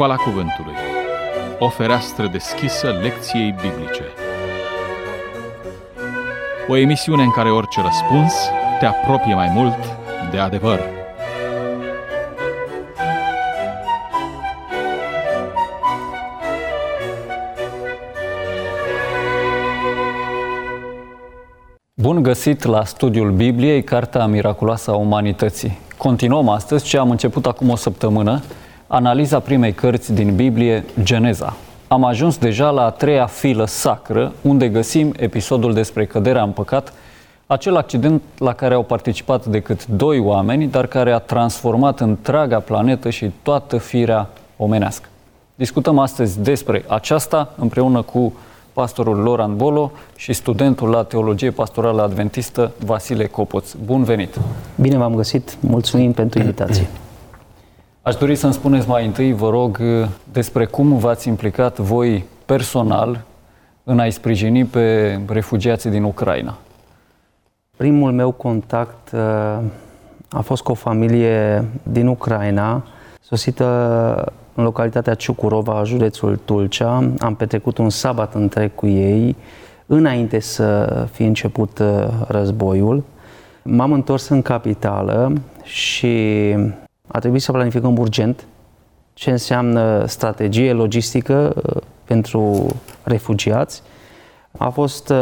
Școala Cuvântului. O fereastră deschisă lecției biblice. O emisiune în care orice răspuns te apropie mai mult de adevăr. Bun găsit la studiul Bibliei, Cartea Miraculoasă a Umanității. Continuăm astăzi ce am început acum o săptămână, analiza primei cărți din Biblie, Geneza. Am ajuns deja la a treia filă sacră, unde găsim episodul despre căderea în păcat, acel accident la care au participat decât 2 oameni, dar care a transformat întreaga planetă și toată firea omenească. Discutăm astăzi despre aceasta împreună cu pastorul Loran Bolo și studentul la Teologie Pastorală Adventistă Vasile Copoț. Bun venit! Bine v-am găsit! Mulțumim pentru invitație! Aș dori să-mi spuneți mai întâi, vă rog, despre cum v-ați implicat voi personal în a-i sprijini pe refugiații din Ucraina. Primul meu contact a fost cu o familie din Ucraina, sosită în localitatea Ciucurova, județul Tulcea. Am petrecut un sabat întreg cu ei, înainte să fie început războiul. M-am întors în capitală și a trebuit să planificăm urgent ce înseamnă strategie logistică pentru refugiați. A fost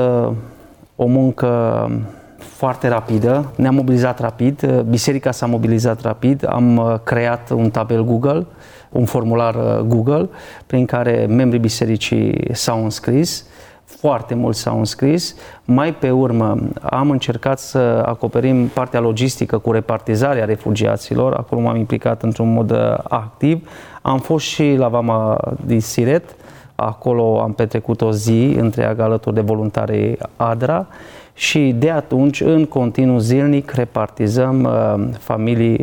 o muncă foarte rapidă, ne-am mobilizat rapid, biserica s-a mobilizat rapid, am creat un tabel Google, un formular Google, prin care membrii bisericii s-au înscris, foarte mulți s-au înscris. Mai pe urmă am încercat să acoperim partea logistică cu repartizarea refugiaților, acolo m-am implicat într-un mod activ. Am fost și la Vama din Siret, acolo am petrecut o zi întreagă alături de voluntarii ADRA și de atunci, în continuu zilnic, repartizăm familii,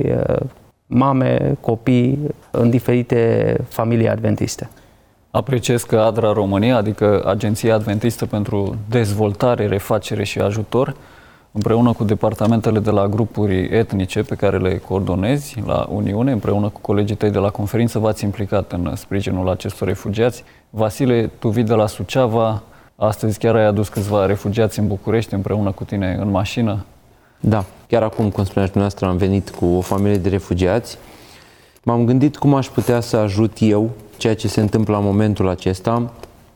mame, copii în diferite familii adventiste. Apreciez că ADRA România, adică Agenția Adventistă pentru Dezvoltare, Refacere și Ajutor, împreună cu departamentele de la grupuri etnice pe care le coordonezi la Uniune, împreună cu colegii tăi de la conferință, v-ați implicat în sprijinul acestor refugiați. Vasile, tu vii de la Suceava, astăzi chiar ai adus câțiva refugiați în București împreună cu tine în mașină. Da, chiar acum, cum spuneați dumneavoastră, am venit cu o familie de refugiați. M-am gândit cum aș putea să ajut eu ceea ce se întâmplă la momentul acesta.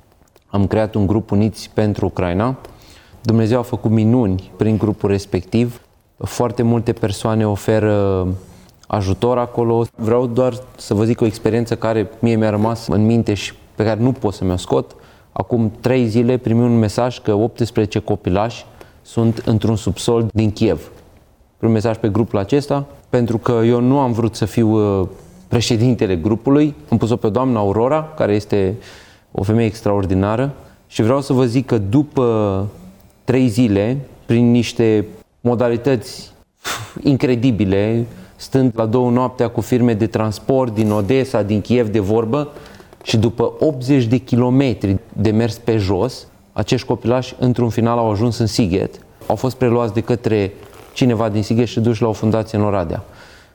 Am creat un grup Uniți pentru Ucraina. Dumnezeu a făcut minuni prin grupul respectiv. Foarte multe persoane oferă ajutor acolo. Vreau doar să vă zic o experiență care mie mi-a rămas în minte și pe care nu pot să mi-o scot. Acum 3 zile primim un mesaj că 18 copilași sunt într-un subsol din Kiev. Primim mesaj pe grupul acesta, pentru că eu nu am vrut să fiu președintele grupului. Am pus-o pe doamna Aurora, care este o femeie extraordinară, și vreau să vă zic că după 3 zile, prin niște modalități incredibile, stând la 2 noaptea cu firme de transport din Odessa, din Kiev de vorbă, și după 80 de kilometri de mers pe jos, acești copilași într-un final au ajuns în Sighet, au fost preluați de către cineva din Sighet și duși la o fundație în Oradea.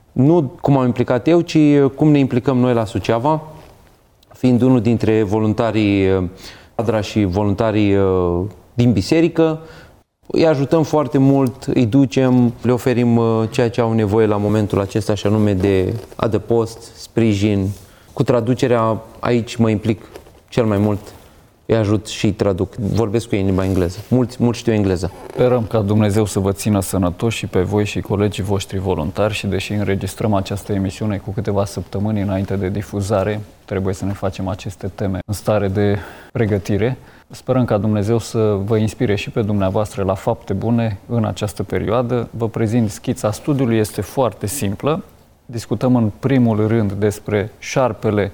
Nu cum am implicat eu, ci cum ne implicăm noi la Suceava, fiind unul dintre voluntarii ADRA și voluntarii din biserică. Îi ajutăm foarte mult, îi ducem, le oferim ceea ce au nevoie la momentul acesta, și anume de adăpost, sprijin. Cu traducerea aici mă implic cel mai mult, îi ajut și îi traduc. Vorbesc cu ei în limba engleză. Mulți știu engleză. Sperăm ca Dumnezeu să vă țină sănătoși și pe voi și colegii voștri voluntari, și deși înregistrăm această emisiune cu câteva săptămâni înainte de difuzare, trebuie să ne facem aceste teme în stare de pregătire. Sperăm ca Dumnezeu să vă inspire și pe dumneavoastră la fapte bune în această perioadă. Vă prezint schița studiului, este foarte simplă. Discutăm în primul rând despre șarpele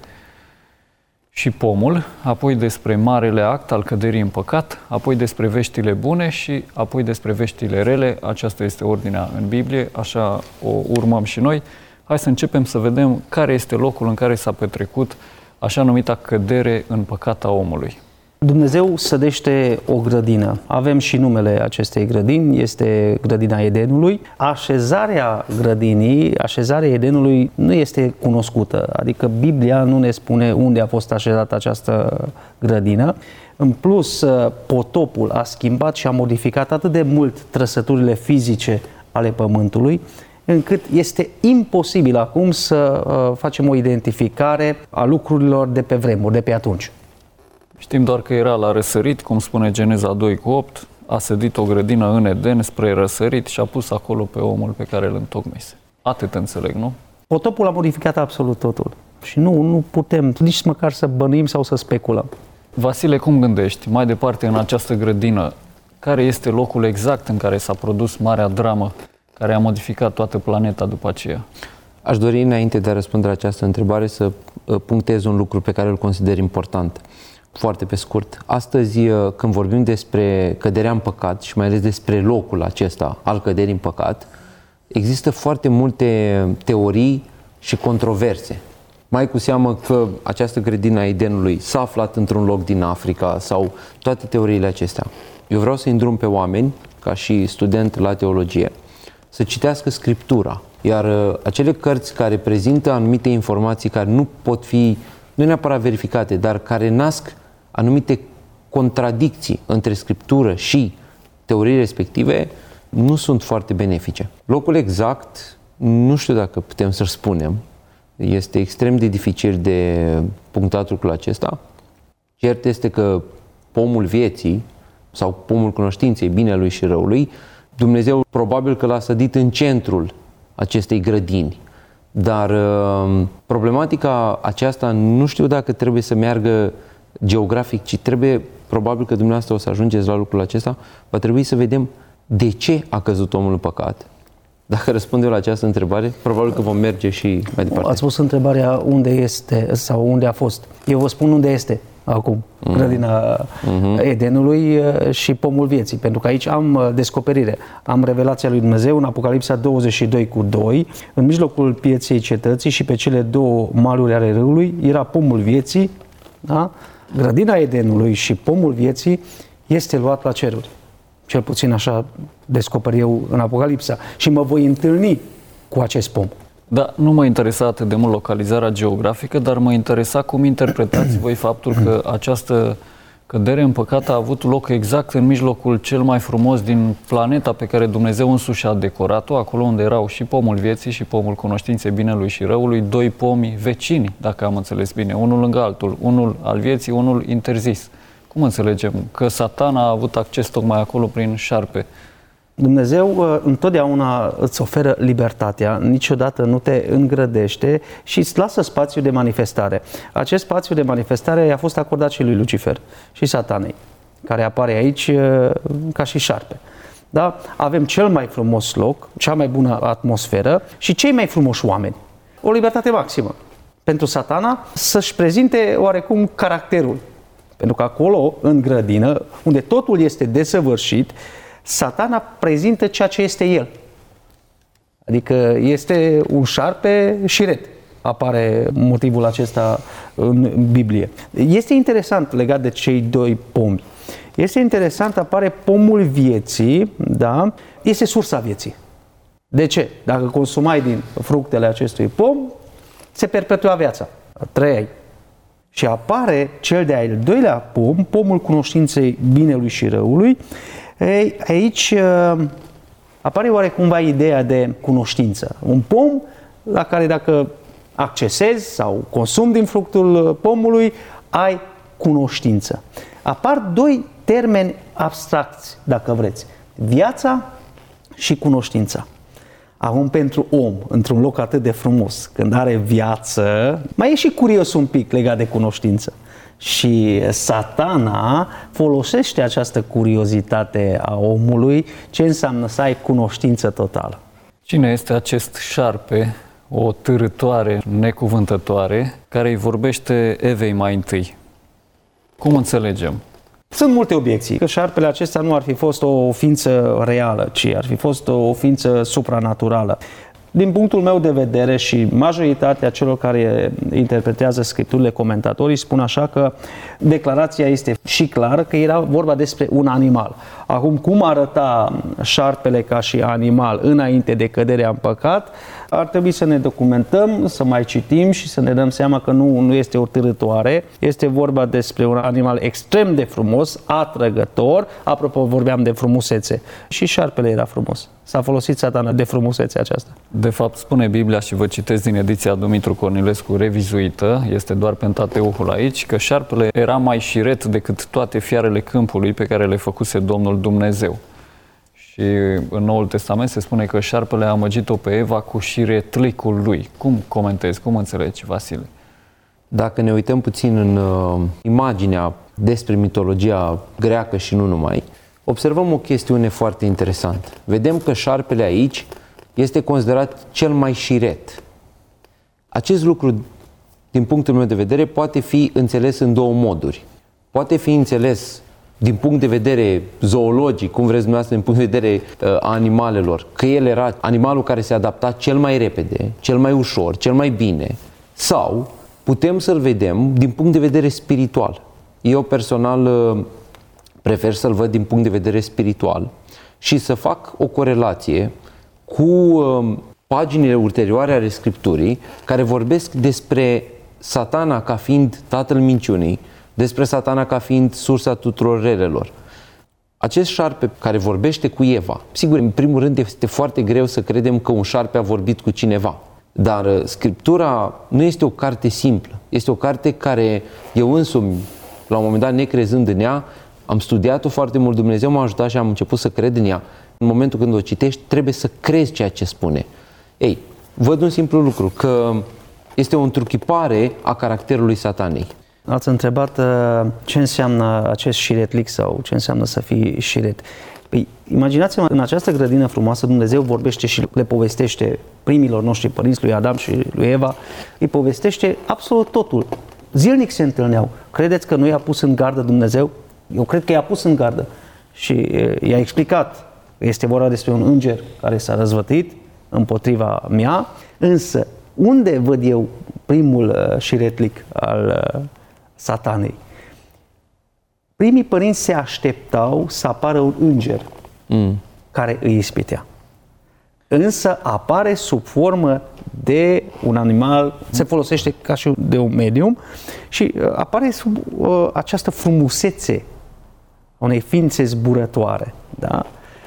și pomul, apoi despre marele act al căderii în păcat, apoi despre veștile bune și apoi despre veștile rele. Aceasta este ordinea în Biblie, așa o urmăm și noi. Hai să începem să vedem care este locul în care s-a petrecut așa numita cădere în păcat a omului. Dumnezeu sădește o grădină. Avem și numele acestei grădini, este grădina Edenului. Așezarea grădinii, așezarea Edenului nu este cunoscută, adică Biblia nu ne spune unde a fost așezată această grădină. În plus, potopul a schimbat și a modificat atât de mult trăsăturile fizice ale pământului, încât este imposibil acum să facem o identificare a lucrurilor de pe vremuri, de pe atunci. Știm doar că era la răsărit, cum spune Geneza 2:8, a sădit o grădină în Eden spre răsărit și a pus acolo pe omul pe care îl întocmise. Atât înțeleg, nu? Potopul a modificat absolut totul și nu putem nici măcar să bănuim sau să speculăm. Vasile, cum gândești? Mai departe, în această grădină, care este locul exact în care s-a produs marea dramă care a modificat toată planeta după aceea? Aș dori, înainte de a răspunde la această întrebare, să punctez un lucru pe care îl consider important. Foarte pe scurt. Astăzi, când vorbim despre căderea în păcat și mai ales despre locul acesta al căderii în păcat, există foarte multe teorii și controverse. Mai cu seamă că această grădină a Edenului s-a aflat într-un loc din Africa sau toate teoriile acestea. Eu vreau să îndrum pe oameni, ca și student la teologie, să citească Scriptura. Iar acele cărți care prezintă anumite informații care nu pot fi, nu neapărat verificate, dar care nasc anumite contradicții între Scriptură și teoriile respective, nu sunt foarte benefice. Locul exact, nu știu dacă putem să-l spunem, este extrem de dificil de punctat lucrul acesta. Cert este că pomul vieții sau pomul cunoștinței binelui și răului, Dumnezeu probabil că l-a sădit în centrul acestei grădini. Dar problematica aceasta nu știu dacă trebuie să meargă geografic, ci trebuie, probabil că dumneavoastră o să ajungeți la lucrul acesta, va trebui să vedem de ce a căzut omul în păcat. Dacă răspundem la această întrebare, probabil că vom merge și mai departe. Ați pus întrebarea unde este sau unde a fost. Eu vă spun unde este acum, grădina Edenului și pomul vieții, pentru că aici am descoperire. Am revelația lui Dumnezeu în Apocalipsa 22:2, în mijlocul pieței cetății și pe cele două maluri ale râului era pomul vieții, da? Grădina Edenului și pomul vieții este luat la ceruri. Cel puțin așa descoper eu în Apocalipsa și mă voi întâlni cu acest pom. Da, nu mă interesa atât de mult localizarea geografică, dar mă interesa cum interpretați voi faptul că această cădere în păcat a avut loc exact în mijlocul cel mai frumos din planeta pe care Dumnezeu însuși a decorat-o, acolo unde erau și pomul vieții și pomul cunoștinței binelui și răului, doi pomi vecini, dacă am înțeles bine, unul lângă altul, unul al vieții, unul interzis. Cum înțelegem că Satan a avut acces tocmai acolo prin șarpe? Dumnezeu întotdeauna îți oferă libertatea, niciodată nu te îngrădește și îți lasă spațiu de manifestare. Acest spațiu de manifestare a fost acordat și lui Lucifer și Satanei, care apare aici ca și șarpe. Da? Avem cel mai frumos loc, cea mai bună atmosferă și cei mai frumoși oameni. O libertate maximă pentru Satana să-și prezinte oarecum caracterul. Pentru că acolo, în grădină, unde totul este desăvârșit, Satana prezintă ceea ce este el. Adică este un șarpe șiret. Apare motivul acesta în Biblie. Este interesant legat de cei doi pomi. Este interesant, apare pomul vieții, da? Este sursa vieții. De ce? Dacă consumai din fructele acestui pom, se perpetua viața. Trăiai. Și apare cel de-al doilea pom, pomul cunoștinței binelui și răului. Ei, aici apare oarecumva ideea de cunoștință. Un pom la care dacă accesezi sau consumi din fructul pomului, ai cunoștință. Apar doi termeni abstracți, dacă vreți. Viața și cunoștința. Acum, pentru om, într-un loc atât de frumos, când are viață, mai e și curios un pic legat de cunoștință. Și Satana folosește această curiozitate a omului, ce înseamnă să ai cunoștință totală. Cine este acest șarpe, o târătoare necuvântătoare, care îi vorbește Evei mai întâi? Cum înțelegem? Sunt multe obiecții, că șarpele acesta nu ar fi fost o ființă reală, ci ar fi fost o ființă supranaturală. Din punctul meu de vedere și majoritatea celor care interpretează scripturile, comentatorii, spun așa că declarația este și clară că era vorba despre un animal. Acum, cum arăta șarpele ca și animal înainte de căderea în păcat, ar trebui să ne documentăm, să mai citim și să ne dăm seama că nu este o târătoare, este vorba despre un animal extrem de frumos, atrăgător. Apropo, vorbeam de frumusețe. Și șarpele era frumos. S-a folosit Satana de frumusețea aceasta. De fapt, spune Biblia, și vă citesc din ediția Dumitru Cornilescu revizuită, este doar Pentateuhul aici, că șarpele era mai șiret decât toate fiarele câmpului pe care le făcuse Domnul Dumnezeu. Și în Noul Testament se spune că șarpele a amăgit-o pe Eva cu șiretlicul lui. Cum comentezi, cum înțelegi, Vasile? Dacă ne uităm puțin în imaginea despre mitologia greacă și nu numai, observăm o chestiune foarte interesantă. Vedem că șarpele aici este considerat cel mai șiret. Acest lucru, din punctul meu de vedere, poate fi înțeles în două moduri. Poate fi înțeles din punct de vedere zoologic, cum vreți dumneavoastră, din punct de vedere a animalelor, că el era animalul care se adapta cel mai repede, cel mai ușor, cel mai bine, sau putem să-l vedem din punct de vedere spiritual. Eu personal prefer să-l văd din punct de vedere spiritual și să fac o corelație cu paginile ulterioare ale Scripturii care vorbesc despre Satana ca fiind tatăl minciunii, despre Satana ca fiind sursa tuturor relelor. Acest șarpe care vorbește cu Eva, sigur, în primul rând este foarte greu să credem că un șarpe a vorbit cu cineva, dar Scriptura nu este o carte simplă, este o carte care eu însumi, la un moment dat, necrezând în ea, am studiat-o foarte mult, Dumnezeu m-a ajutat și am început să cred în ea. În momentul când o citești, trebuie să crezi ceea ce spune. Ei, văd un simplu lucru, că este o întruchipare a caracterului Satanei. Ați întrebat ce înseamnă acest șiretlic sau ce înseamnă să fii șiret. Păi, imaginați-vă, în această grădină frumoasă Dumnezeu vorbește și le povestește primilor noștri părinți, lui Adam și lui Eva, îi povestește absolut totul. Zilnic se întâlneau. Credeți că nu i-a pus în gardă Dumnezeu? Eu cred că i-a pus în gardă și i-a explicat. Este vorba despre un înger care s-a răzvătit împotriva mea, însă unde văd eu primul șiretlic al Satanei? Primii părinți se așteptau să apară un înger care îi ispitea. Însă apare sub formă de un animal, se folosește ca și de un medium și apare sub această frumusețe unei ființe zburătoare. Da?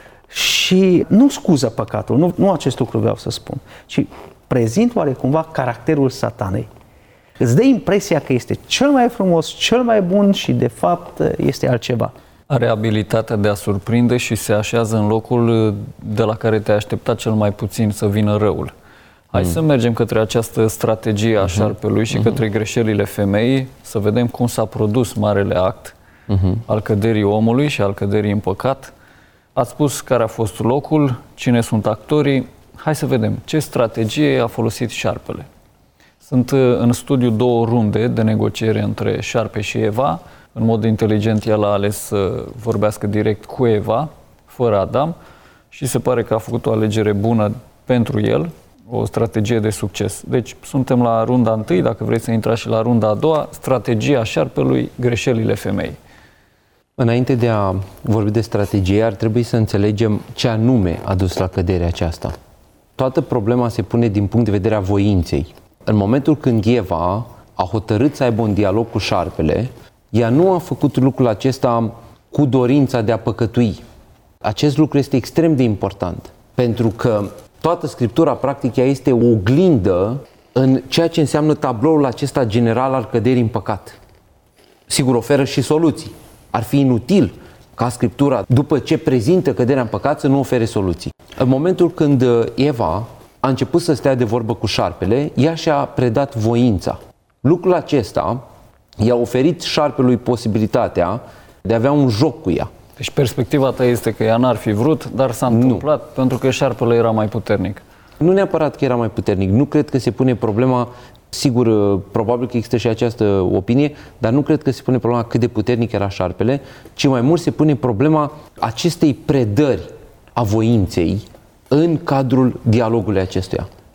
Și nu scuză păcatul, nu acest lucru vreau să spun, ci prezint oarecumva caracterul Satanei. Îți dă impresia că este cel mai frumos, cel mai bun și de fapt este altceva. Are abilitatea de a surprinde și se așează în locul de la care te-ai așteptat cel mai puțin să vină răul. Hai să mergem către această strategie a șarpelui și către greșelile femeii, să vedem cum s-a produs marele act al căderii omului și al căderii în păcat. Ați spus care a fost locul, cine sunt actorii. Hai să vedem ce strategie a folosit șarpele. Sunt în studiu două runde de negociere între șarpe și Eva. În mod inteligent, el a ales să vorbească direct cu Eva, fără Adam, și se pare că a făcut o alegere bună pentru el, o strategie de succes. Deci, suntem la runda întâi, dacă vreți să intrați și la runda a doua, strategia șarpelui, greșelile femeii. Înainte de a vorbi de strategie, ar trebui să înțelegem ce anume a dus la căderea aceasta. Toată problema se pune din punct de vedere a voinței. În momentul când Eva a hotărât să aibă un dialog cu șarpele, ea nu a făcut lucrul acesta cu dorința de a păcătui. Acest lucru este extrem de important, pentru că toată Scriptura, practic, ea este o oglindă în ceea ce înseamnă tabloul acesta general al căderii în păcat. Sigur, oferă și soluții. Ar fi inutil ca Scriptura, după ce prezintă căderea în păcat, să nu ofere soluții. În momentul când Eva a început să stea de vorbă cu șarpele, ea și-a predat voința. Lucrul acesta i-a oferit șarpelui posibilitatea de a avea un joc cu ea. Deci perspectiva ta este că ea n-ar fi vrut, dar s-a întâmplat pentru că șarpele era mai puternic. Nu neapărat că era mai puternic. Nu cred că se pune problema, sigur, probabil că există și această opinie, dar nu cred că se pune problema cât de puternic era șarpele, ci mai mult se pune problema acestei predări a voinței în cadrul dialogului acestuia.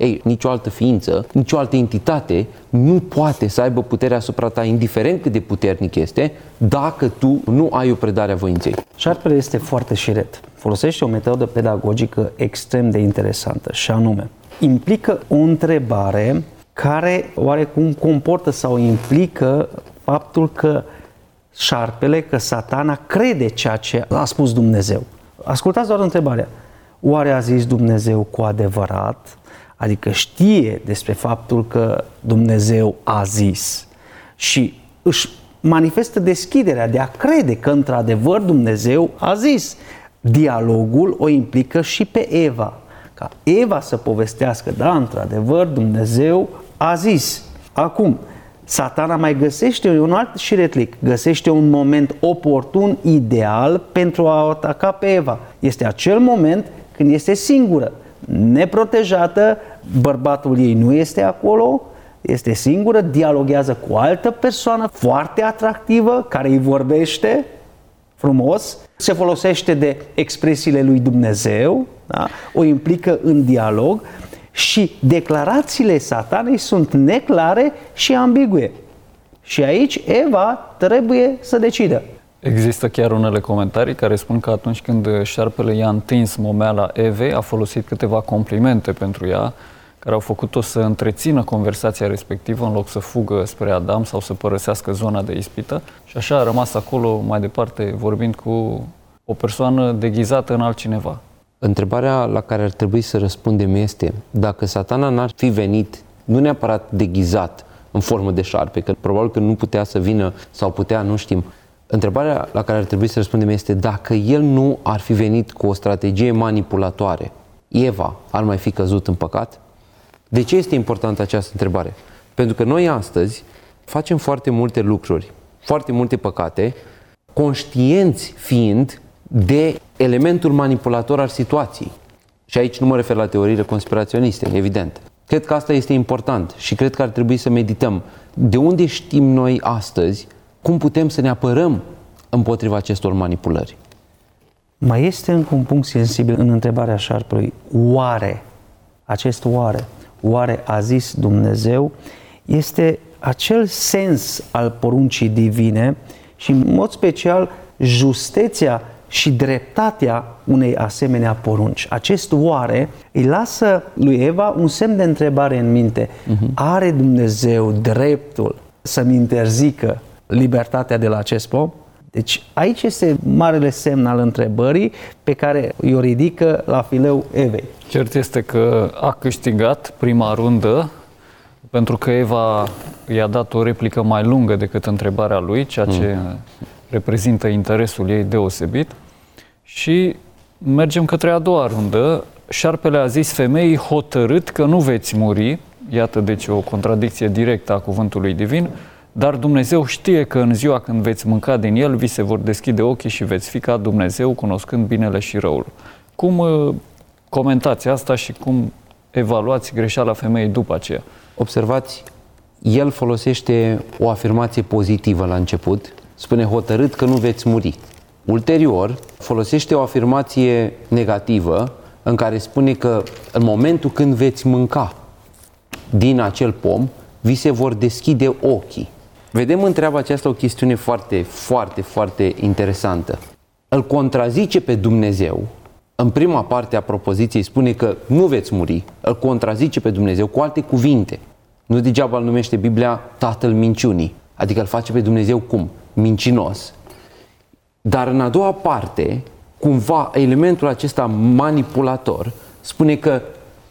Ei, nicio altă ființă, nicio altă entitate nu poate să aibă puterea asupra ta, indiferent cât de puternic este, dacă tu nu ai o predare a voinței. Șarpele este foarte șiret. Folosește o metodă pedagogică extrem de interesantă și anume, implică o întrebare care oarecum comportă sau implică faptul că șarpele, că Satana crede ceea ce a spus Dumnezeu. Ascultați doar întrebarea. Oare a zis Dumnezeu cu adevărat? Adică știe despre faptul că Dumnezeu a zis și își manifestă deschiderea de a crede că într-adevăr Dumnezeu a zis. Dialogul o implică și pe Eva. Ca Eva să povestească, da, într-adevăr Dumnezeu a zis. Acum, Satana mai găsește un alt șiretlic, găsește un moment oportun, ideal pentru a ataca pe Eva. Este acel moment când este singură, neprotejată, bărbatul ei nu este acolo, este singură, dialoghează cu o altă persoană foarte atractivă, care îi vorbește frumos, se folosește de expresiile lui Dumnezeu, da? O implică în dialog și declarațiile Satanei sunt neclare și ambigue. Și aici Eva trebuie să decidă. Există chiar unele comentarii care spun că atunci când șarpele i-a întins momeala Evei, a folosit câteva complimente pentru ea, care au făcut-o să întrețină conversația respectivă în loc să fugă spre Adam sau să părăsească zona de ispită și așa a rămas acolo mai departe vorbind cu o persoană deghizată în altcineva. Întrebarea la care ar trebui să răspundem este, dacă Satana n-ar fi venit, nu neapărat deghizat în formă de șarpe, că probabil că nu putea să vină sau putea, nu știm. Întrebarea la care ar trebui să răspundem este, dacă el nu ar fi venit cu o strategie manipulatoare, Eva ar mai fi căzut în păcat? De ce este importantă această întrebare? Pentru că noi astăzi facem foarte multe lucruri, foarte multe păcate, conștienți fiind de elementul manipulator al situației. Și aici nu mă refer la teoriile conspiraționiste, evident. Cred că asta este important și cred că ar trebui să medităm. De unde știm noi astăzi cum putem să ne apărăm împotriva acestor manipulări? Mai este încă un punct sensibil în întrebarea șarpelui. Oare, acest oare a zis Dumnezeu, este acel sens al poruncii divine și în mod special justeția și dreptatea unei asemenea porunci. Acest oare îi lasă lui Eva un semn de întrebare în minte. Are Dumnezeu dreptul să-mi interzică libertatea de la acest pom? Deci aici este marele semn al întrebării pe care o ridică la fileu Evei. Cert este că a câștigat prima rundă pentru că Eva i-a dat o replică mai lungă decât întrebarea lui, ceea ce reprezintă interesul ei deosebit. Și mergem către a doua rundă. Șarpele a zis femeii hotărât că nu veți muri, iată deci o contradicție directă a cuvântului divin, dar Dumnezeu știe că în ziua când veți mânca din el, vi se vor deschide ochii și veți fi ca Dumnezeu, cunoscând binele și răul. Cum comentați asta și cum evaluați greșeala femeii după aceea? Observați, el folosește o afirmație pozitivă la început, spune hotărât că nu veți muri. Ulterior, folosește o afirmație negativă în care spune că în momentul când veți mânca din acel pom, vi se vor deschide ochii. Vedem în treaba aceasta o chestiune foarte, foarte, foarte interesantă. Îl contrazice pe Dumnezeu. În prima parte a propoziției spune că nu veți muri. Îl contrazice pe Dumnezeu cu alte cuvinte. Nu degeaba îl numește Biblia tatăl minciunii. Adică îl face pe Dumnezeu cum? Mincinos. Dar în a doua parte, cumva, elementul acesta manipulator spune că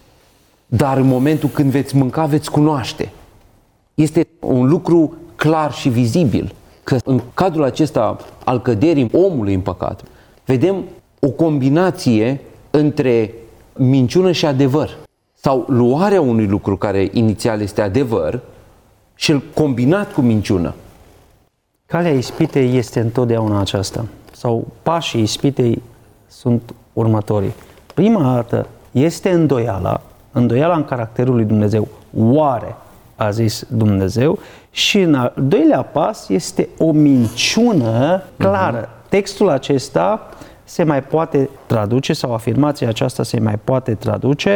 dar în momentul când veți mânca, veți cunoaște. Este un lucru clar și vizibil că în cadrul acesta al căderii omului în păcat, vedem o combinație între minciună și adevăr. Sau luarea unui lucru care inițial este adevăr și îl combinat cu minciună. Calea ispitei este întotdeauna aceasta. Sau pașii ispitei sunt următorii. Prima dată este îndoiala în caracterul lui Dumnezeu. Oare a zis Dumnezeu? Și în al doilea pas este o minciună clară. Textul acesta se mai poate traduce sau afirmația aceasta se mai poate traduce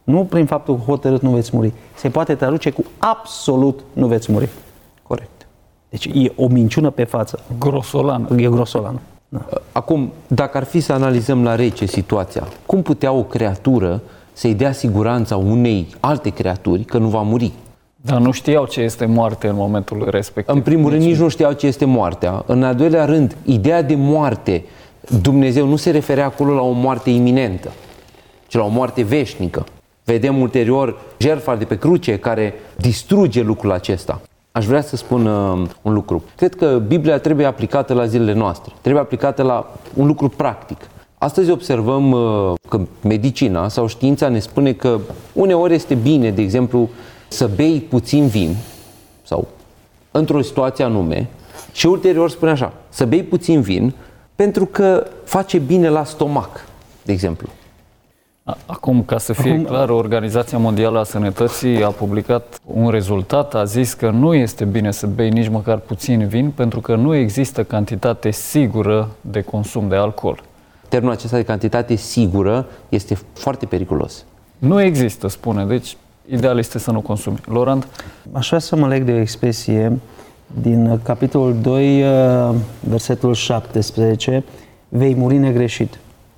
Nu prin faptul hotărât nu veți muri. Se poate traduce cu absolut nu veți muri. Corect. Deci e o minciună pe față. Grosolană. E grosolană. Da. Acum, dacă ar fi să analizăm la rece situația, cum putea o creatură să-i dea siguranța unei alte creaturi că nu va muri? Dar nu știau ce este moarte în momentul respectiv. În primul rând, nici nu știau ce este moartea. În al doilea rând, ideea de moarte, Dumnezeu nu se referea acolo la o moarte iminentă, ci la o moarte veșnică. Vedem ulterior jertfa de pe cruce care distruge lucrul acesta. Aș vrea să spun un lucru. Cred că Biblia trebuie aplicată la zilele noastre. Trebuie aplicată la un lucru practic. Astăzi observăm că medicina sau știința ne spune că uneori este bine, de exemplu, să bei puțin vin sau într-o situație anume și ulterior spune așa, să bei puțin vin pentru că face bine la stomac, de exemplu. Acum, ca să fie clar, Organizația Mondială a Sănătății a publicat un rezultat, a zis că nu este bine să bei nici măcar puțin vin pentru că nu există cantitate sigură de consum de alcool. Termenul acesta de cantitate sigură este foarte periculos. Nu există, spune, deci ideal este să nu consumi. Laurent? Aș vrea să mă leg de o expresie din capitolul 2, versetul 17, vei muri negreșit.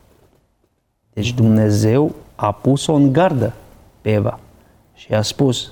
Deci Dumnezeu a pus-o în gardă pe Eva și a spus,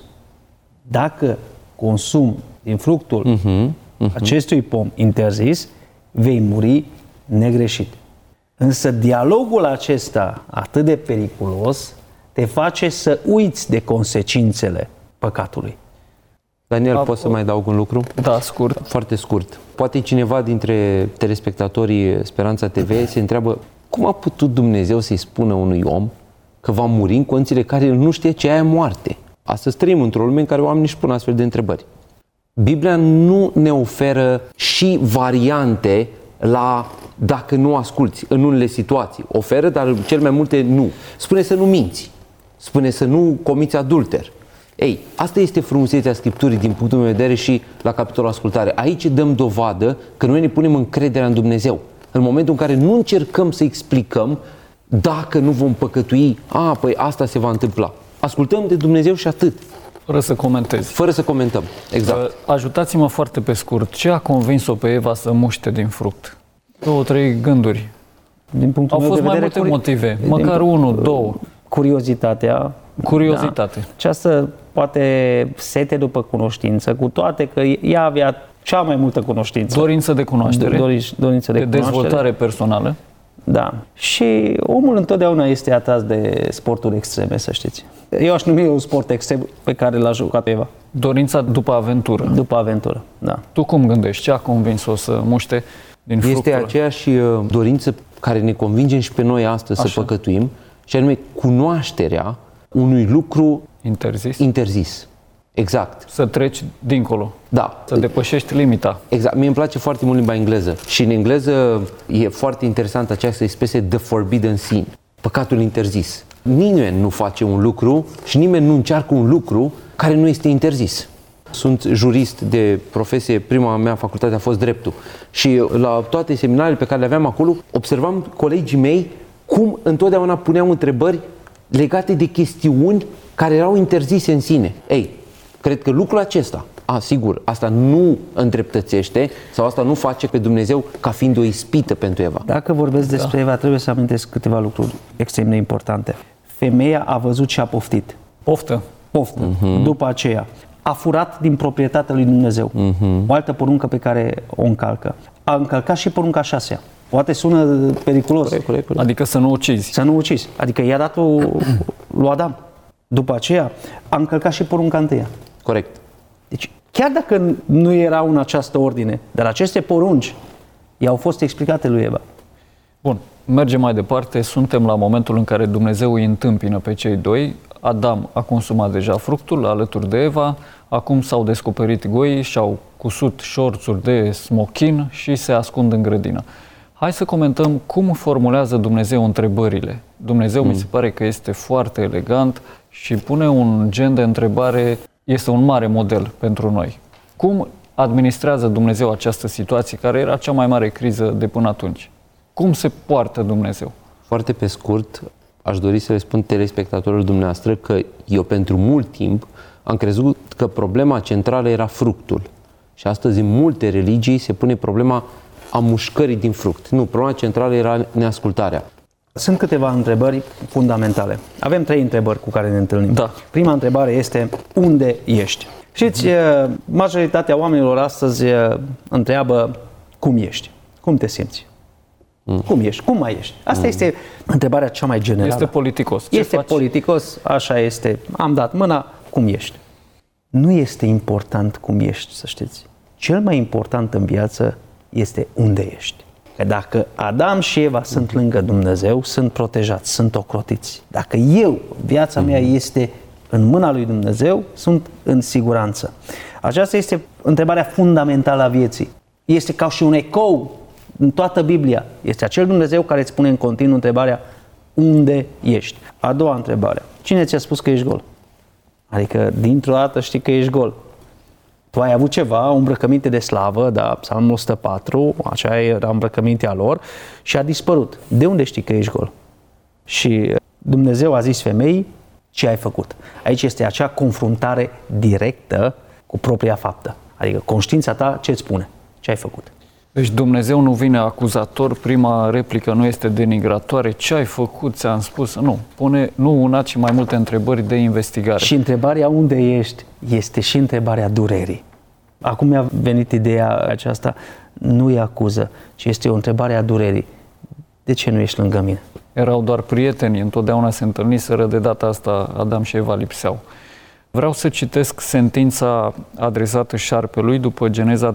dacă consumi din fructul acestui pom interzis, vei muri negreșit. Însă dialogul acesta atât de periculos te face să uiți de consecințele păcatului. Daniel, poți să mai adaug un lucru? Da, scurt. Foarte scurt. Poate cineva dintre telespectatorii Speranța TV se întreabă cum a putut Dumnezeu să-i spună unui om că va muri în condițiile care nu știe ce aia moarte. Astăzi trăim într-o lume în care oamenii își pun astfel de întrebări. Biblia nu ne oferă și variante la dacă nu asculți în unele situații. Oferă, dar cel mai multe nu. Spune să nu minți. Spune să nu comiți adulter. Ei, asta este frumusețea Scripturii din punctul meu de vedere și la capitolul ascultare. Aici dăm dovadă că noi ne punem încrederea în Dumnezeu. În momentul în care nu încercăm să explicăm dacă nu vom păcătui, păi asta se va întâmpla. Ascultăm de Dumnezeu și atât. Fără să comentezi. Fără să comentăm, exact. Ajutați-mă foarte pe scurt. Ce a convins-o pe Eva să muște din fruct? 2-3 gânduri. Din punctul Au meu fost de mai vedere, multe motive, măcar 1-2. Curiozitatea. Curiozitate. Da, această, poate, sete după cunoștință, cu toate că ea avea cea mai multă cunoștință. Dorință de cunoaștere. Dorință de cunoaștere. Dezvoltare personală. Da. Și omul întotdeauna este atras de sporturi extreme, să știți. Eu aș numi un sport extrem pe care l-a jucat Eva. Dorința după aventură. După aventură, da. Tu cum gândești? Ce a convins-o să muște din fructul? Este aceeași dorință care ne convinge și pe noi astăzi să păcătuim, și anume cunoașterea unui lucru interzis. Exact. Să treci dincolo. Da. Să depășești limita. Exact. Mie îmi place foarte mult limba engleză și în engleză e foarte interesant această expresie the forbidden sin, păcatul interzis. Nimeni nu face un lucru și nimeni nu încearcă un lucru care nu este interzis. Sunt jurist de profesie, prima mea facultate a fost dreptul și la toate seminarele pe care le aveam acolo observam colegii mei cum întotdeauna puneau întrebări legate de chestiuni care erau interzise în sine. Ei, cred că lucrul acesta, sigur, asta nu îndreptățește sau asta nu face pe Dumnezeu ca fiind o ispită pentru Eva. Dacă vorbesc despre Eva, trebuie să amintesc câteva lucruri extrem de importante. Femeia a văzut și a poftit. Poftă. După aceea, a furat din proprietatea lui Dumnezeu. O altă poruncă pe care o încalcă. A încălcat și porunca 6-a. Poate sună periculos. Corect. Adică să nu ucizi. Să nu ucizi. Adică i-a dat-o lui Adam. După aceea, a încălcat și porunca 1-a. Corect. Deci, chiar dacă nu erau în această ordine, dar aceste porunci i-au fost explicate lui Eva. Bun, mergem mai departe. Suntem la momentul în care Dumnezeu îi întâmpină pe cei doi. Adam a consumat deja fructul alături de Eva. Acum s-au descoperit goii și-au cusut șorțuri de smochin și se ascund în grădină. Hai să comentăm cum formulează Dumnezeu întrebările. Dumnezeu mi se pare că este foarte elegant și pune un gen de întrebare, este un mare model pentru noi. Cum administrează Dumnezeu această situație, care era cea mai mare criză de până atunci? Cum se poartă Dumnezeu? Foarte pe scurt, aș dori să le spun telespectatorilor dumneavoastră că eu pentru mult timp am crezut că problema centrală era fructul. Și astăzi în multe religii se pune problema a mușcării din fruct. Nu, problema centrală era neascultarea. Sunt câteva întrebări fundamentale. Avem 3 întrebări cu care ne întâlnim. Da. Prima întrebare este: unde ești? Știți, majoritatea oamenilor astăzi întreabă: cum ești? Cum te simți? Cum ești? Cum mai ești? Asta este întrebarea cea mai generală. Este politicos. Ce este faci? politicos, așa este. Am dat mâna, cum ești? Nu este important cum ești, să știți. Cel mai important în viață este unde ești. Că dacă Adam și Eva sunt lângă Dumnezeu, sunt protejați, sunt ocrotiți. Dacă viața mea este în mâna lui Dumnezeu, sunt în siguranță. Aceasta este întrebarea fundamentală a vieții. Este ca și un ecou în toată Biblia. Este acel Dumnezeu care îți pune în continuu întrebarea: unde ești? A doua întrebare: cine ți-a spus că ești gol? Adică dintr-o dată știi că ești gol. Tu ai avut ceva, o îmbrăcăminte de slavă, da, Psalmul 104, aceea era îmbrăcămintea lor, și a dispărut. De unde știi că ești gol? Și Dumnezeu a zis femeii: ce ai făcut? Aici este acea confruntare directă cu propria faptă. Adică conștiința ta ce îți spune? Ce ai făcut? Deci Dumnezeu nu vine acuzator, prima replică nu este denigratoare. Ce ai făcut? Ți-am spus? Nu. Pune nu una, ci mai multe întrebări de investigare. Și întrebarea unde ești este și întrebarea durerii. Acum mi-a venit ideea aceasta: nu-i acuză, ci este o întrebare a durerii. De ce nu ești lângă mine? Erau doar prieteni, întotdeauna se întâlniseră, de data asta Adam și Eva lipseau. Vreau să citesc sentința adresată șarpelui după Geneza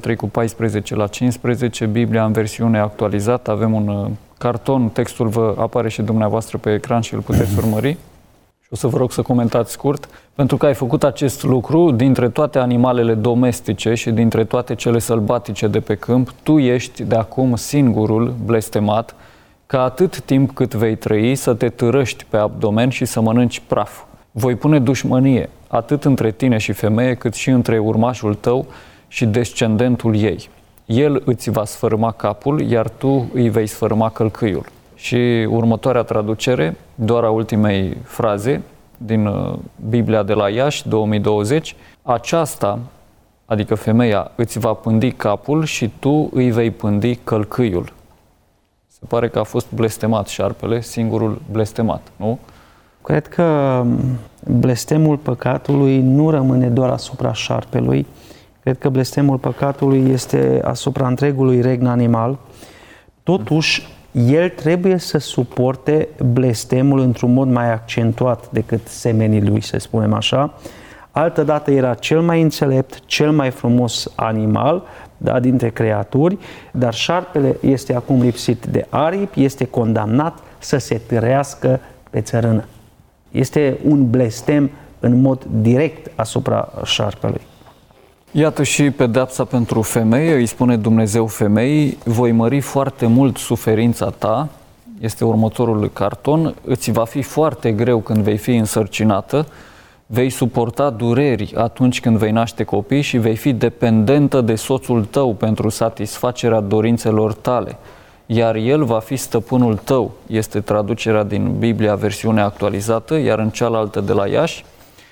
3:14-15, Biblia în versiune actualizată. Avem un carton, textul vă apare și dumneavoastră pe ecran și îl puteți urmări. Și o să vă rog să comentați scurt. Pentru că ai făcut acest lucru, dintre toate animalele domestice și dintre toate cele sălbatice de pe câmp, tu ești de acum singurul blestemat, ca atât timp cât vei trăi să te târăști pe abdomen și să mănânci praf. Voi pune dușmănie atât între tine și femeie, cât și între urmașul tău și descendentul ei. El îți va sfărâma capul, iar tu îi vei sfărâma călcâiul. Și următoarea traducere, doar a ultimei fraze, din Biblia de la Iași, 2020, aceasta, adică femeia, îți va pândi capul și tu îi vei pândi călcâiul. Se pare că a fost blestemat șarpele, singurul blestemat, nu? Cred că blestemul păcatului nu rămâne doar asupra șarpelui. Cred că blestemul păcatului este asupra întregului regn animal. Totuși, el trebuie să suporte blestemul într-un mod mai accentuat decât semenii lui, să spunem așa. Altădată era cel mai înțelept, cel mai frumos animal, da, dintre creaturi, dar șarpele este acum lipsit de aripi, este condamnat să se târească pe țărână. Este un blestem în mod direct asupra șarpelui. Iată și pedeapsa pentru femeie, îi spune Dumnezeu femeii: voi mări foarte mult suferința ta, este următorul carton, îți va fi foarte greu când vei fi însărcinată, vei suporta dureri atunci când vei naște copii și vei fi dependentă de soțul tău pentru satisfacerea dorințelor tale, iar el va fi stăpânul tău, este traducerea din Biblia, versiunea actualizată, iar în cealaltă de la Iași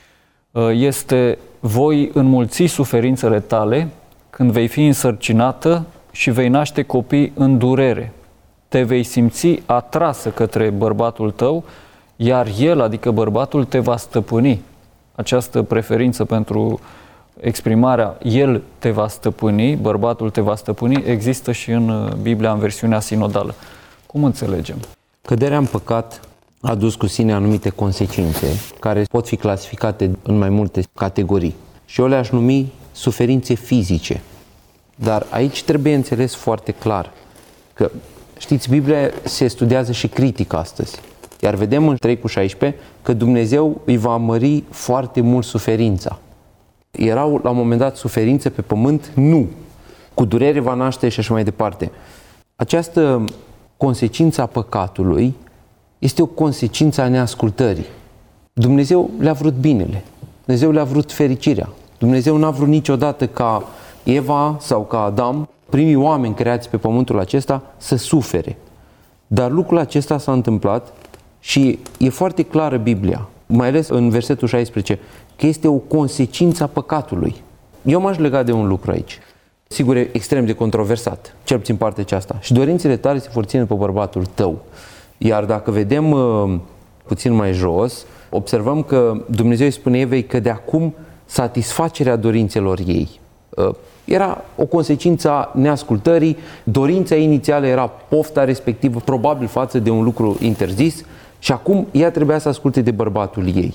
este: voi înmulți suferințele tale când vei fi însărcinată și vei naște copii în durere. Te vei simți atrasă către bărbatul tău, iar el, adică bărbatul, te va stăpâni. Această preferință pentru exprimarea el te va stăpâni, bărbatul te va stăpâni, există și în Biblia în versiunea sinodală. Cum înțelegem? Căderea în păcat a dus cu sine anumite consecințe care pot fi clasificate în mai multe categorii. Și eu le-aș numi suferințe fizice. Dar aici trebuie înțeles foarte clar că, știți, Biblia se studiază și critic astăzi. Iar vedem în 3:16 că Dumnezeu îi va mări foarte mult suferința. Erau la un moment dat suferințe pe pământ? Nu. Cu durere va naște și așa mai departe. Această consecință a păcatului este o consecință a neascultării. Dumnezeu le-a vrut binele. Dumnezeu le-a vrut fericirea. Dumnezeu n-a vrut niciodată ca Eva sau ca Adam, primii oameni creați pe pământul acesta, să sufere. Dar lucrul acesta s-a întâmplat Și e foarte clară Biblia, mai ales în versetul 16, că este o consecință a păcatului. Eu m-aș lega de un lucru aici. Sigur, e extrem de controversat, cel puțin partea aceasta. Și dorințele tale se vor ține pe bărbatul tău. Iar dacă vedem puțin mai jos, observăm că Dumnezeu îi spune Evei că de acum satisfacerea dorințelor ei era o consecință a neascultării, dorința inițială era pofta respectivă, probabil față de un lucru interzis, și acum ea trebuia să asculte de bărbatul ei.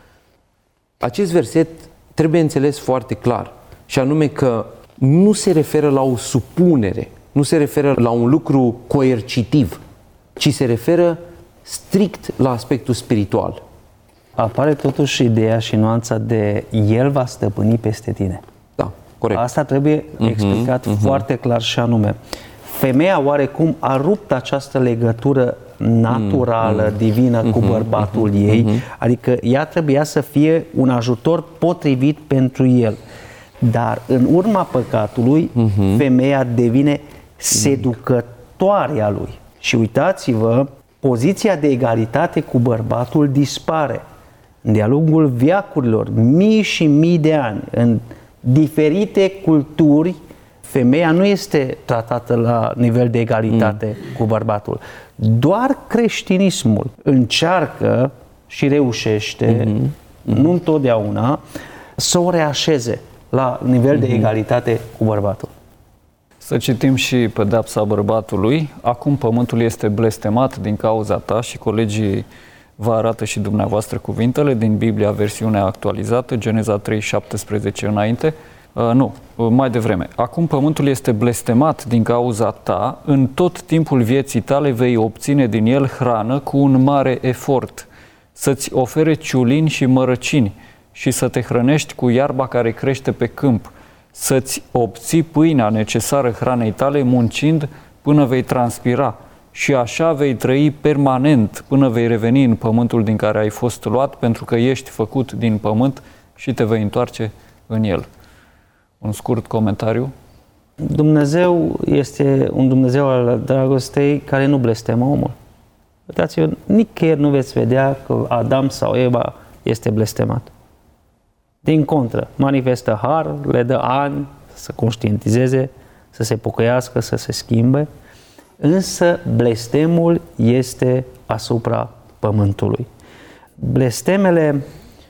Acest verset trebuie înțeles foarte clar, și anume că nu se referă la o supunere, nu se referă la un lucru coercitiv, ci se referă strict la aspectul spiritual. Apare totuși ideea și nuanța de El va stăpâni peste tine. Da, corect. Asta trebuie explicat foarte clar, și anume, femeia oarecum a rupt această legătură naturală, divină cu bărbatul ei, adică ea trebuia să fie un ajutor potrivit pentru el. Dar în urma păcatului, femeia devine seducătoarea lui. Și uitați-vă, poziția de egalitate cu bărbatul dispare. De-a lungul veacurilor, mii și mii de ani, în diferite culturi, femeia nu este tratată la nivel de egalitate cu bărbatul. Doar creștinismul încearcă și reușește, nu întotdeauna, să o reașeze la nivel de egalitate cu bărbatul. Să citim și pedeapsa bărbatului. Acum pământul este blestemat din cauza ta, și colegii vă arată și dumneavoastră cuvintele din Biblia, versiunea actualizată, Geneza 3:17 înainte. Mai devreme. Acum pământul este blestemat din cauza ta, în tot timpul vieții tale vei obține din el hrană cu un mare efort, să-ți ofere ciulini și mărăcini și să te hrănești cu iarba care crește pe câmp, să-ți obții pâinea necesară hranei tale muncind până vei transpira, și așa vei trăi permanent până vei reveni în pământul din care ai fost luat, pentru că ești făcut din pământ și te vei întoarce în el. Un scurt comentariu. Dumnezeu este un Dumnezeu al dragostei care nu blestemă omul. Uitați-vă, nicăieri nu veți vedea că Adam sau Eva este blestemat. Din contră, manifestă har, le dă ani să conștientizeze, să se pocăiască, să se schimbe, însă blestemul este asupra pământului. Blestemele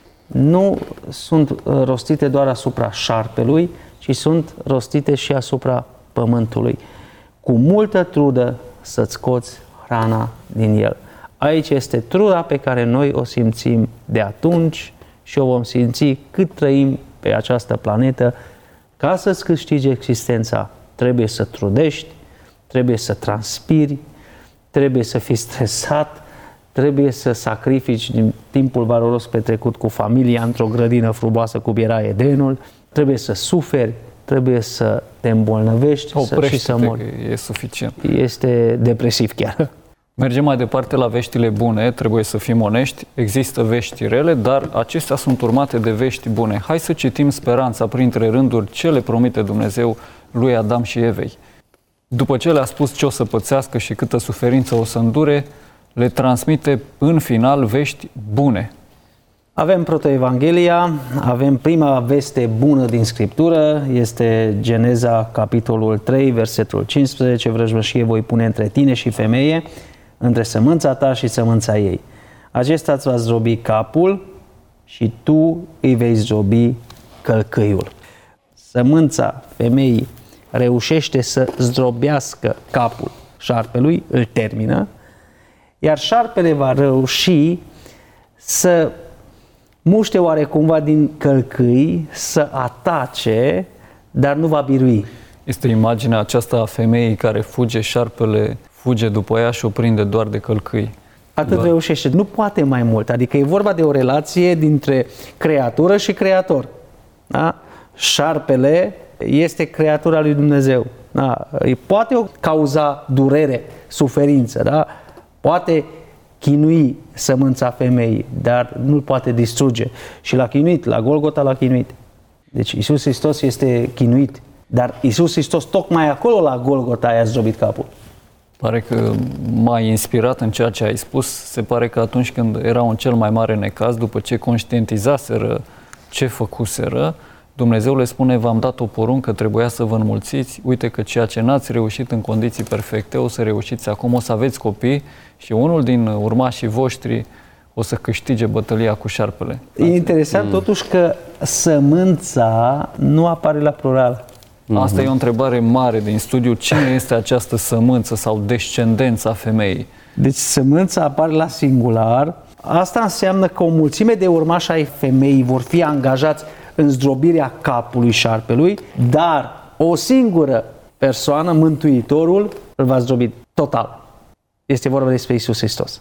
nu sunt rostite doar asupra șarpelui, ci sunt rostite și asupra pământului. Cu multă trudă să-ți scoți hrana din el. Aici este truda pe care noi o simțim de atunci și o vom simți cât trăim pe această planetă. Ca să-ți câștigi existența, trebuie să trudești, trebuie să transpiri, trebuie să fii stresat, trebuie să sacrifici din timpul valoros petrecut cu familia într-o grădină frumoasă cum era Edenul, trebuie să suferi, trebuie să te îmbolnăvești și să mori. E suficient. Este depresiv chiar. Mergem mai departe la veștile bune, trebuie să fim onești, există vești rele, dar acestea sunt urmate de vești bune. Hai să citim speranța printre rânduri ce le promite Dumnezeu lui Adam și Evei. După ce le-a spus ce o să pățească și câtă suferință o să îndure, le transmite în final vești bune. Avem Protoevanghelia, avem prima veste bună din Scriptură, este Geneza, capitolul 3, versetul 15, vrăjmășie voi pune între tine și femeie, între sămânța ta și sămânța ei. Acesta îți va zdrobi capul și tu îi vei zdrobi călcâiul. Sămânța femeii reușește să zdrobească capul șarpelui, îl termină, iar șarpele va reuși să muște oarecumva din călcâi, să atace, dar nu va birui. Este imaginea aceasta a femeii care fuge, șarpele fuge după ea și o prinde doar de călcâi. Atât reușește, nu poate mai mult, adică e vorba de o relație dintre creatură și creator. Da? Șarpele este creatura lui Dumnezeu. Da? Îi poate cauza durere, suferință, da? Poate chinui sămânța femeii, dar nu-l poate distruge. Și l-a chinuit, la Golgota l-a chinuit. Deci Iisus Hristos este chinuit, dar Iisus Hristos tocmai acolo la Golgota i-a zdrobit capul. Pare că m-a inspirat în ceea ce ai spus. Se pare că atunci când erau în cel mai mare necaz, după ce conștientizaseră ce făcuseră, Dumnezeu le spune, v-am dat o poruncă, trebuia să vă înmulțiți, uite că ceea ce n-ați reușit în condiții perfecte, o să reușiți acum, o să aveți copii și unul din urmașii voștri o să câștige bătălia cu șarpele. E interesant totuși că sămânța nu apare la plural. Asta e o întrebare mare din studiu. Cine este această sămânță sau descendența femeii? Deci sămânța apare la singular. Asta înseamnă că o mulțime de urmași ai femeii vor fi angajați în zdrobirea capului șarpelui, dar o singură persoană, Mântuitorul, îl va zdrobi total. Este vorba despre Iisus Hristos.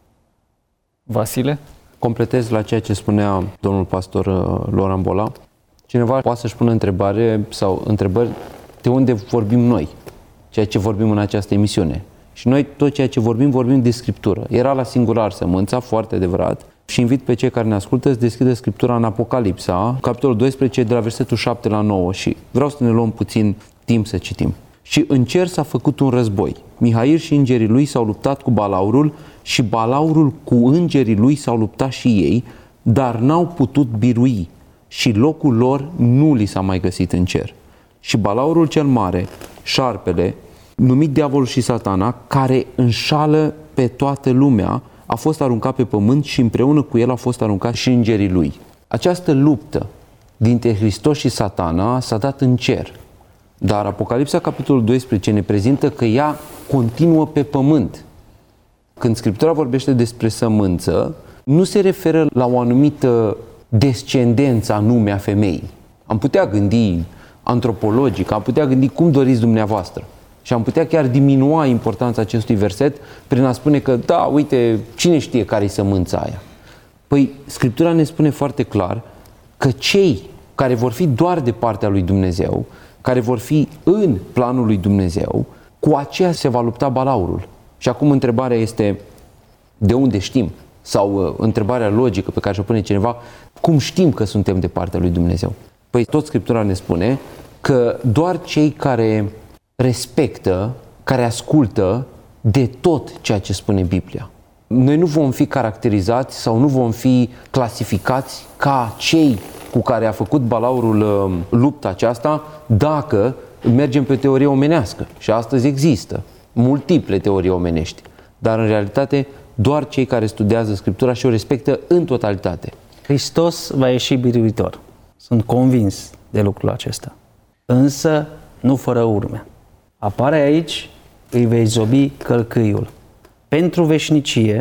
Vasile? Completez la ceea ce spunea domnul pastor Laurent Bola. Cineva poate să-și pună întrebare sau întrebări de unde vorbim noi, ceea ce vorbim în această emisiune. Și noi tot ceea ce vorbim de Scriptură. Era la singular sămânța, foarte adevărat. Și invit pe cei care ne ascultă să deschidă Scriptura în Apocalipsa, capitolul 12, de la versetul 7 la 9. Și vreau să ne luăm puțin timp să citim. Și în cer s-a făcut un război. Mihail și îngerii lui s-au luptat cu Balaurul și Balaurul cu îngerii lui s-au luptat și ei, dar n-au putut birui și locul lor nu li s-a mai găsit în cer. Și Balaurul cel mare, șarpele, numit diavolul și satana, care înșală pe toată lumea, a fost aruncat pe pământ și împreună cu el a fost aruncat și îngerii lui. Această luptă dintre Hristos și satana s-a dat în cer. Dar Apocalipsa, capitolul 12, ne prezintă că ea continuă pe pământ. Când Scriptura vorbește despre sămânță, nu se referă la o anumită descendență anume a femeii. Am putea gândi antropologic, am putea gândi cum doriți dumneavoastră. Și am putea chiar diminua importanța acestui verset prin a spune că, da, uite, cine știe care-i sămânța aia? Păi, Scriptura ne spune foarte clar că cei care vor fi doar de partea lui Dumnezeu, care vor fi în planul lui Dumnezeu, cu aceea se va lupta Balaurul. Și acum întrebarea este, de unde știm? Sau întrebarea logică pe care și-o pune cineva, cum știm că suntem de partea lui Dumnezeu? Păi tot Scriptura ne spune că doar cei care respectă, care ascultă de tot ceea ce spune Biblia. Noi nu vom fi caracterizați sau nu vom fi clasificați ca cei cu care a făcut Balaurul lupta aceasta dacă mergem pe o teorie omenească. Și astăzi există multiple teorii omenești. Dar în realitate doar cei care studiază Scriptura și o respectă în totalitate. Hristos va ieși biruitor. Sunt convins de lucrul acesta. Însă nu fără urme. Apare aici, îi vei zobi călcâiul. Pentru veșnicie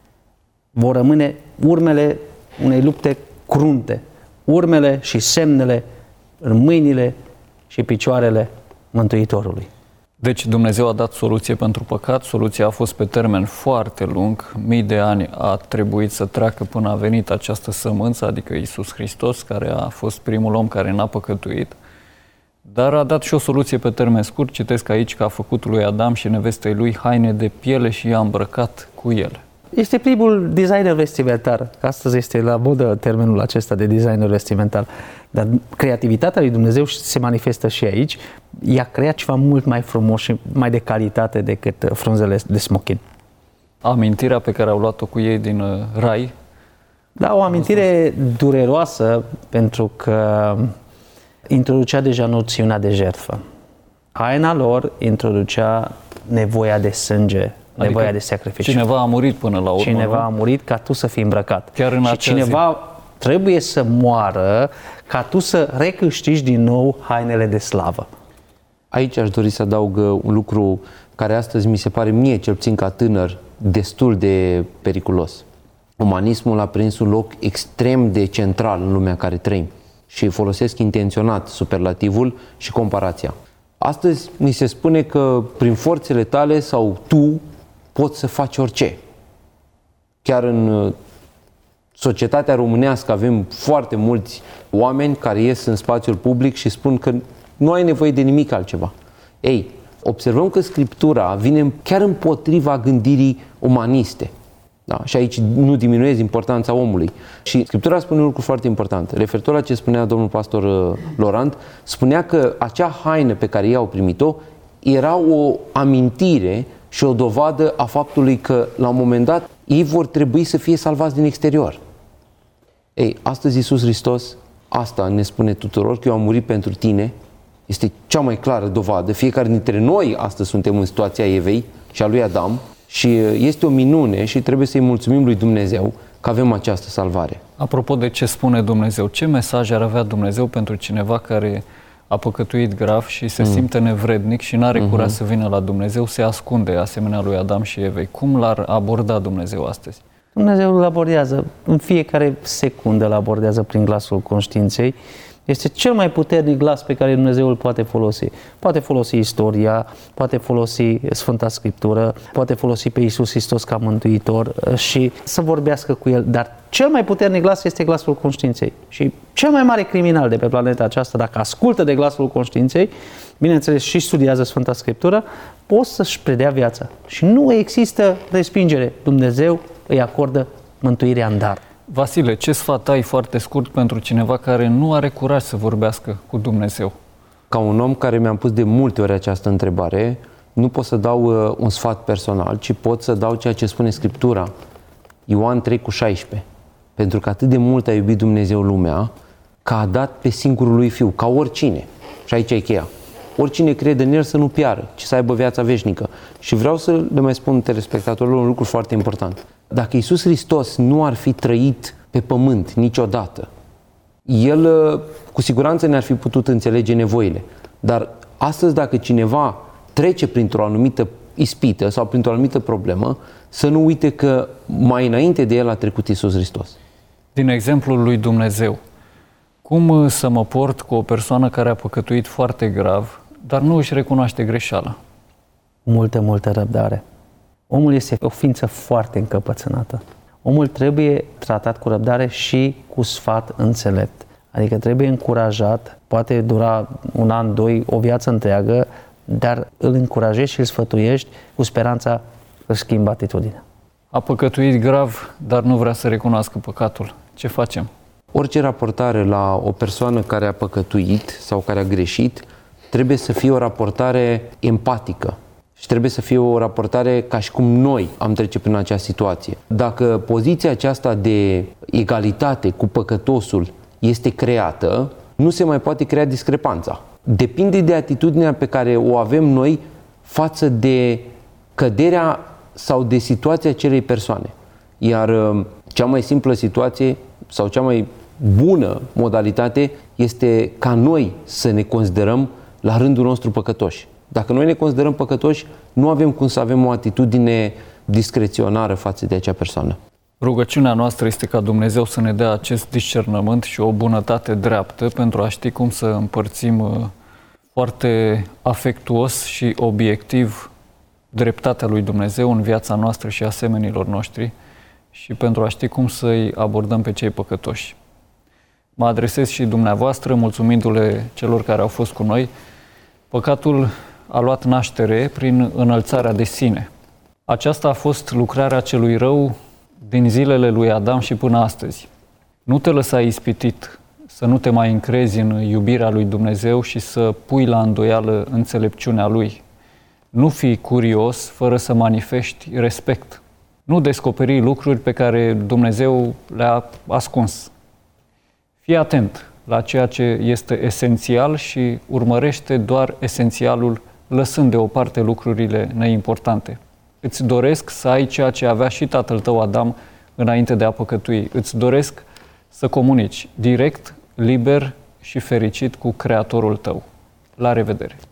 vor rămâne urmele unei lupte crunte, urmele și semnele în mâinile și picioarele Mântuitorului. Deci Dumnezeu a dat soluție pentru păcat, soluția a fost pe termen foarte lung, mii de ani a trebuit să treacă până a venit această sămânță, adică Iisus Hristos, care a fost primul om care n-a păcătuit, dar a dat și o soluție pe termen scurt. Citesc aici că a făcut lui Adam și nevestei lui haine de piele și i-a îmbrăcat cu ele. Este primul designer vestimentar. Astăzi este la modă termenul acesta de designer vestimentar. Dar creativitatea lui Dumnezeu se manifestă și aici. I-a creat ceva mult mai frumos și mai de calitate decât frunzele de smochin. Amintirea pe care au luat-o cu ei din rai. Da, o amintire dureroasă pentru că introducea deja noțiunea de jertfă. Haina lor introducea nevoia de sânge, nevoia de sacrificiu. Cineva a murit până la urmă. Cineva a murit ca tu să fii îmbrăcat. Chiar în și cineva trebuie să moară ca tu să recâștigi din nou hainele de slavă. Aici aș dori să adaug un lucru care astăzi mi se pare mie, cel puțin ca tânăr, destul de periculos. Umanismul a prins un loc extrem de central în lumea în care trăim și folosesc intenționat superlativul și comparația. Astăzi ni se spune că prin forțele tale sau tu poți să faci orice. Chiar în societatea românească avem foarte mulți oameni care ies în spațiul public și spun că nu ai nevoie de nimic altceva. Ei, observăm că Scriptura vine chiar împotriva gândirii umaniste. Da? Și aici nu diminuez importanța omului. Și Scriptura spune un lucru foarte important. Referitor la ce spunea domnul pastor Laurent, spunea că acea haină pe care ei au primit-o era o amintire și o dovadă a faptului că la un moment dat ei vor trebui să fie salvați din exterior. Ei, astăzi Iisus Hristos asta ne spune tuturor, că eu am murit pentru tine. Este cea mai clară dovadă. Fiecare dintre noi astăzi suntem în situația Evei și a lui Adam și este o minune și trebuie să-i mulțumim lui Dumnezeu că avem această salvare. Apropo de ce spune Dumnezeu, ce mesaj ar avea Dumnezeu pentru cineva care a păcătuit grav și se simte nevrednic și n-are curaj să vină la Dumnezeu, se ascunde asemenea lui Adam și Evei? Cum l-ar aborda Dumnezeu astăzi? Dumnezeu îl abordează, în fiecare secundă îl abordează prin glasul conștiinței. Este cel mai puternic glas pe care Dumnezeu îl poate folosi. Poate folosi istoria, poate folosi Sfânta Scriptură, poate folosi pe Iisus Hristos ca mântuitor și să vorbească cu El. Dar cel mai puternic glas este glasul conștiinței. Și cel mai mare criminal de pe planeta aceasta, dacă ascultă de glasul conștiinței, bineînțeles și studiază Sfânta Scriptură, poate să-și predea viața. Și nu există respingere. Dumnezeu îi acordă mântuirea în dar. Vasile, ce sfat ai foarte scurt pentru cineva care nu are curaj să vorbească cu Dumnezeu? Ca un om care mi-am pus de multe ori această întrebare, nu pot să dau un sfat personal, ci pot să dau ceea ce spune Scriptura. Ioan 3:16. Pentru că atât de mult a iubit Dumnezeu lumea, că a dat pe singurul lui Fiu, ca oricine. Și aici e cheia. Oricine crede în El să nu piară, ci să aibă viața veșnică. Și vreau să le mai spun telespectatorilor un lucru foarte important. Dacă Iisus Hristos nu ar fi trăit pe pământ niciodată, El cu siguranță ne-ar fi putut înțelege nevoile. Dar astăzi, dacă cineva trece printr-o anumită ispită sau printr-o anumită problemă, să nu uite că mai înainte de El a trecut Iisus Hristos. Din exemplul lui Dumnezeu, cum să mă port cu o persoană care a păcătuit foarte grav, dar nu își recunoaște greșeala? Multă răbdare. Omul este o ființă foarte încăpățânată. Omul trebuie tratat cu răbdare și cu sfat înțelept. Adică trebuie încurajat, poate dura un an, doi, o viață întreagă, dar îl încurajezi și îl sfătuiești cu speranța că își schimbă atitudinea. A păcătuit grav, dar nu vrea să recunoască păcatul. Ce facem? Orice raportare la o persoană care a păcătuit sau care a greșit trebuie să fie o raportare empatică. Și trebuie să fie o raportare ca și cum noi am trece prin acea situație. Dacă poziția aceasta de egalitate cu păcătosul este creată, nu se mai poate crea discrepanța. Depinde de atitudinea pe care o avem noi față de căderea sau de situația acelei persoane. Iar cea mai simplă situație sau cea mai bună modalitate este ca noi să ne considerăm la rândul nostru păcătoși. Dacă noi ne considerăm păcătoși, nu avem cum să avem o atitudine discreționară față de acea persoană. Rugăciunea noastră este ca Dumnezeu să ne dea acest discernământ și o bunătate dreaptă pentru a ști cum să împărțim foarte afectuos și obiectiv dreptatea lui Dumnezeu în viața noastră și a semenilor noștri și pentru a ști cum să-i abordăm pe cei păcătoși. Mă adresez și dumneavoastră, mulțumindu-le celor care au fost cu noi. Păcatul a luat naștere prin înălțarea de sine. Aceasta a fost lucrarea celui rău din zilele lui Adam și până astăzi. Nu te lăsa ispitit să nu te mai încrezi în iubirea lui Dumnezeu și să pui la îndoială înțelepciunea Lui. Nu fi curios fără să manifesti respect. Nu descoperi lucruri pe care Dumnezeu le-a ascuns. Fii atent la ceea ce este esențial și urmărește doar esențialul, lăsând deoparte lucrurile neimportante. Îți doresc să ai ceea ce avea și tatăl tău Adam înainte de a păcătui. Îți doresc să comunici direct, liber și fericit cu Creatorul tău. La revedere!